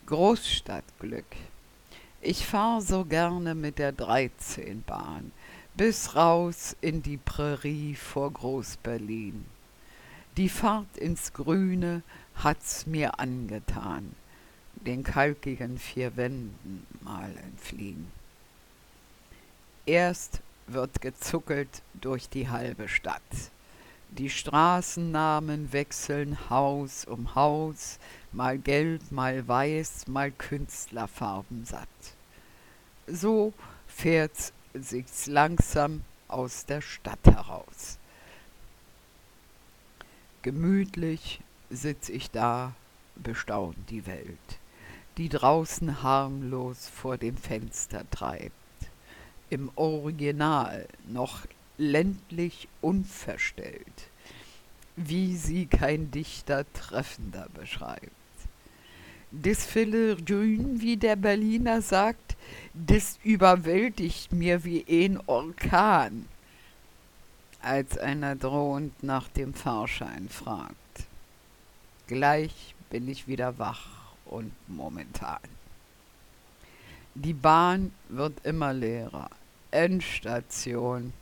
Großstadtglück. Ich fahr so gerne mit der 13-Bahn bis raus in die Prärie vor Groß-Berlin. Die Fahrt ins Grüne hat's mir angetan, den kalkigen vier Wänden mal entfliehen. Erst wird gezuckelt durch die halbe Stadt. Die Straßennamen wechseln Haus um Haus, mal gelb, mal weiß, mal künstlerfarbensatt. So fährt sich's langsam aus der Stadt heraus. Gemütlich sitz ich da, bestaunt die Welt, die draußen harmlos vor dem Fenster treibt. Im Original noch ländlich unverstellt, wie sie kein Dichter treffender beschreibt. Des Philharmonien, wie der Berliner sagt, des überwältigt mir wie ein Orkan, als einer drohend nach dem Fahrschein fragt. Gleich bin ich wieder wach und momentan. Die Bahn wird immer leerer. Endstation.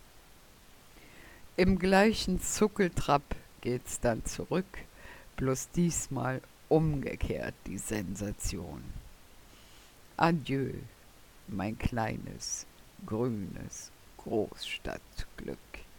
Im gleichen Zuckeltrab geht's dann zurück, bloß diesmal umgekehrt die Sensation. Adieu, mein kleines, grünes Großstadtglück.